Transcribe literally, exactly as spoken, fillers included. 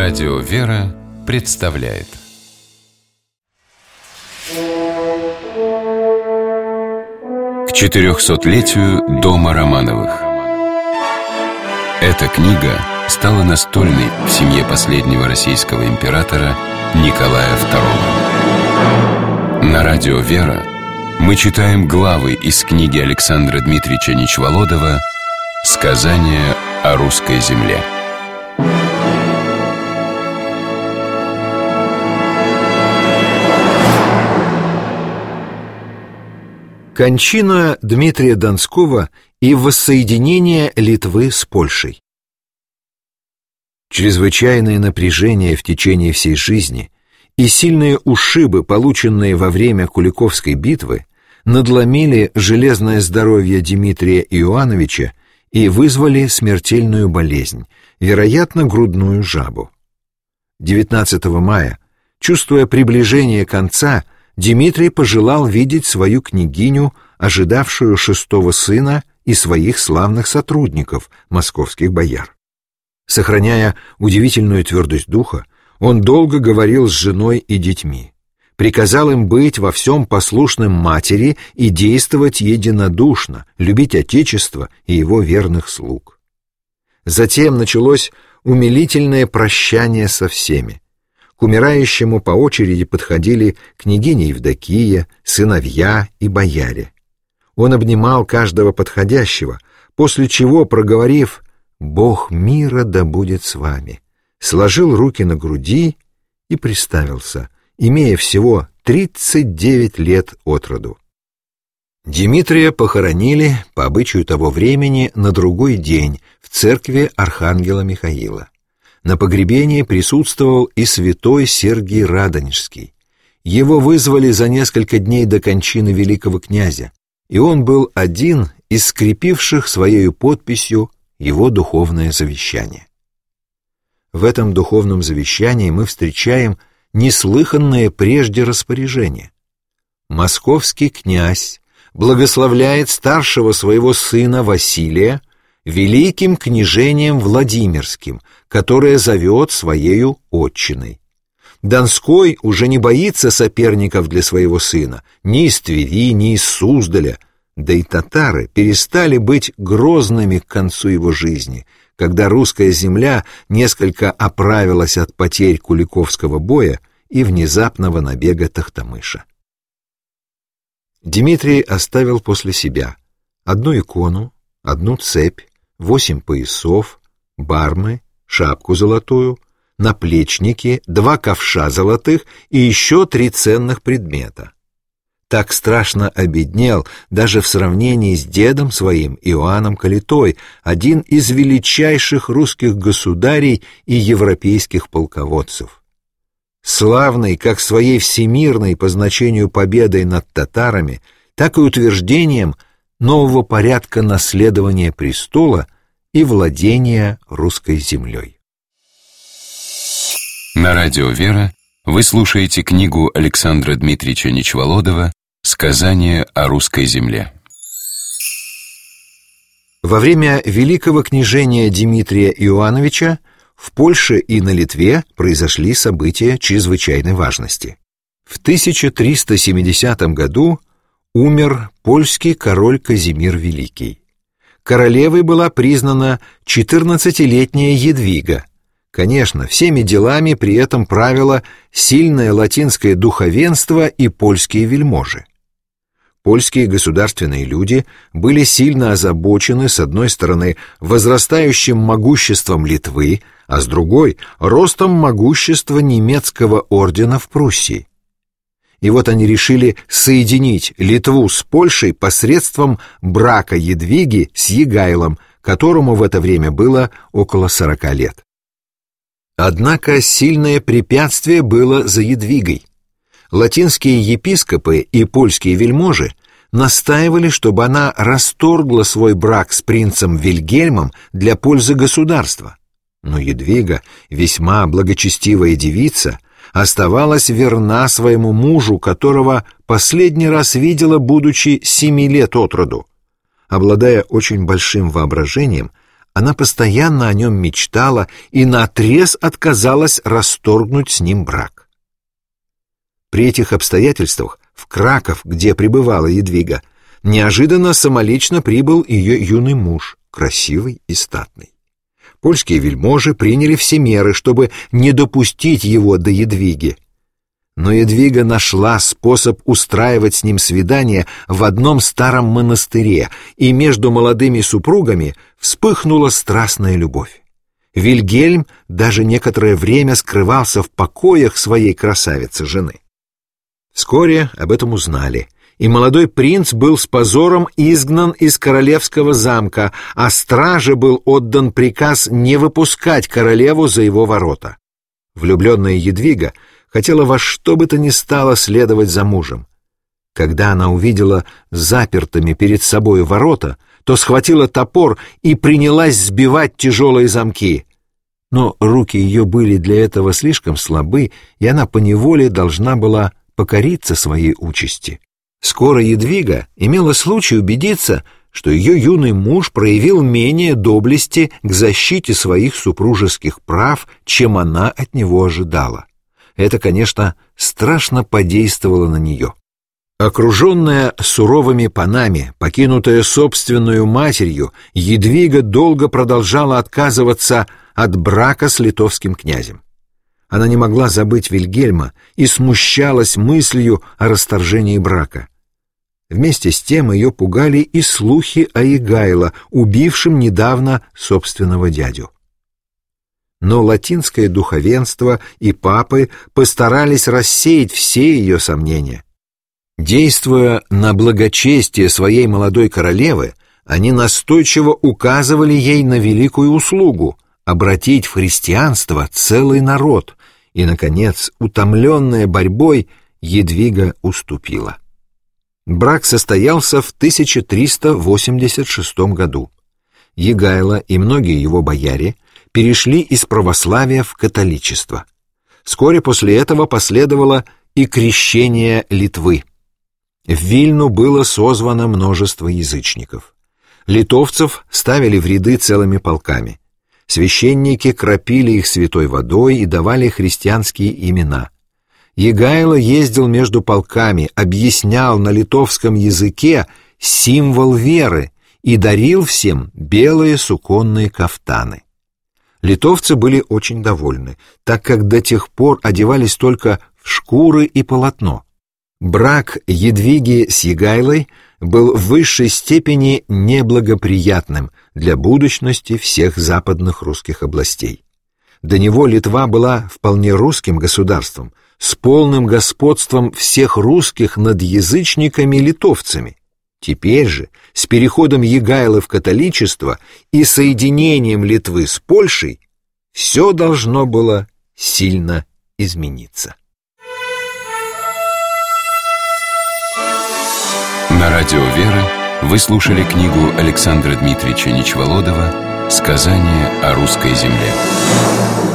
Радио «Вера» представляет к четырехсотлетию дома Романовых. Эта книга стала настольной в семье последнего российского императора Николая второго. На радио «Вера» мы читаем главы из книги Александра Дмитриевича Нечволодова «Сказание о русской земле». Кончина Дмитрия Донского и воссоединение Литвы с Польшей. Чрезвычайное напряжение в течение всей жизни и сильные ушибы, полученные во время Куликовской битвы, надломили железное здоровье Дмитрия Иоановича и вызвали смертельную болезнь, вероятно, грудную жабу. девятнадцатого мая, чувствуя приближение конца, Дмитрий пожелал видеть свою княгиню, ожидавшую шестого сына, и своих славных сотрудников, московских бояр. Сохраняя удивительную твердость духа, он долго говорил с женой и детьми, приказал им быть во всем послушным матери и действовать единодушно, любить Отечество и его верных слуг. Затем началось умилительное прощание со всеми. К умирающему по очереди подходили княгиня Евдокия, сыновья и бояре. Он обнимал каждого подходящего, после чего, проговорив «Бог мира да будет с вами», сложил руки на груди и приставился, имея всего тридцать девять лет от роду. Дмитрия похоронили, по обычаю того времени, на другой день в церкви Архангела Михаила. На погребении присутствовал и святой Сергий Радонежский. Его вызвали за несколько дней до кончины великого князя, и он был один из скрепивших своей подписью его духовное завещание. В этом духовном завещании мы встречаем неслыханное прежде распоряжение. Московский князь благословляет старшего своего сына Василия великим княжением Владимирским, которое зовет своею отчиной. Донской уже не боится соперников для своего сына, ни из Твери, ни из Суздаля, да и татары перестали быть грозными к концу его жизни, когда русская земля несколько оправилась от потерь Куликовского боя и внезапного набега Тохтамыша. Дмитрий оставил после себя одну икону, одну цепь, восемь поясов, бармы, шапку золотую, наплечники, два ковша золотых и еще три ценных предмета. Так страшно обеднел даже в сравнении с дедом своим Иоанном Калитой, один из величайших русских государей и европейских полководцев. Славный как своей всемирной по значению победой над татарами, так и утверждением нового порядка наследования престола и владения русской землей. На радио «Вера» вы слушаете книгу Александра Дмитриевича Нечволодова «Сказание о русской земле». Во время великого княжения Дмитрия Иоановича в Польше и на Литве произошли события чрезвычайной важности. В тысяча триста семидесятом году умер польский король Казимир Великий. Королевой была признана четырнадцатилетняя Едвига. Конечно, всеми делами при этом правило сильное латинское духовенство и польские вельможи. Польские государственные люди были сильно озабочены, с одной стороны, возрастающим могуществом Литвы, а с другой — ростом могущества немецкого ордена в Пруссии. И вот они решили соединить Литву с Польшей посредством брака Едвиги с Егайлом, которому в это время было около сорока лет. Однако сильное препятствие было за Едвигой. Латинские епископы и польские вельможи настаивали, чтобы она расторгла свой брак с принцем Вильгельмом для пользы государства. Но Едвига, весьма благочестивая девица, оставалась верна своему мужу, которого последний раз видела, будучи семи лет от роду. Обладая очень большим воображением, Она постоянно о нем мечтала и наотрез отказалась расторгнуть с ним брак. При этих обстоятельствах в Краков, где пребывала Едвига, неожиданно самолично прибыл ее юный муж, красивый и статный. Польские вельможи приняли все меры, чтобы не допустить его до Едвиги. Но Едвига нашла способ устраивать с ним свидание в одном старом монастыре, и между молодыми супругами вспыхнула страстная любовь. Вильгельм даже некоторое время скрывался в покоях своей красавицы-жены. Вскоре об этом узнали, и молодой принц был с позором изгнан из королевского замка, а страже был отдан приказ не выпускать королеву за его ворота. Влюбленная Едвига хотела во что бы то ни стало следовать за мужем. Когда она увидела запертыми перед собой ворота, то схватила топор и принялась сбивать тяжелые замки. Но руки ее были для этого слишком слабы, и она поневоле должна была покориться своей участи. Скоро Едвига имела случай убедиться, что ее юный муж проявил менее доблести к защите своих супружеских прав, чем она от него ожидала. Это, конечно, страшно подействовало на нее. Окруженная суровыми панами, покинутая собственную матерью, Едвига долго продолжала отказываться от брака с литовским князем. Она не могла забыть Вильгельма и смущалась мыслью о расторжении брака. Вместе с тем ее пугали и слухи о Егайло, убившем недавно собственного дядю. Но латинское духовенство и папы постарались рассеять все ее сомнения. Действуя на благочестие своей молодой королевы, они настойчиво указывали ей на великую услугу — обратить в христианство целый народ, и, наконец, утомленная борьбой, Едвига уступила. Брак состоялся в тысяча триста восемьдесят шестом году. Егайло и многие его бояре перешли из православия в католичество. Вскоре после этого последовало и крещение Литвы. В Вильну было созвано множество язычников. Литовцев ставили в ряды целыми полками. Священники кропили их святой водой и давали христианские имена. Егайло ездил между полками, объяснял на литовском языке символ веры и дарил всем белые суконные кафтаны. Литовцы были очень довольны, так как до тех пор одевались только в шкуры и полотно. Брак Едвиги с Егайлой был в высшей степени неблагоприятным для будущности всех западных русских областей. До него Литва была вполне русским государством, с полным господством всех русских над язычниками-литовцами. Теперь же, с переходом Егайлы в католичество и соединением Литвы с Польшей, все должно было сильно измениться. На радио «Вера» вы слушали книгу Александра Дмитриевича Нечволодова «Сказание о русской земле».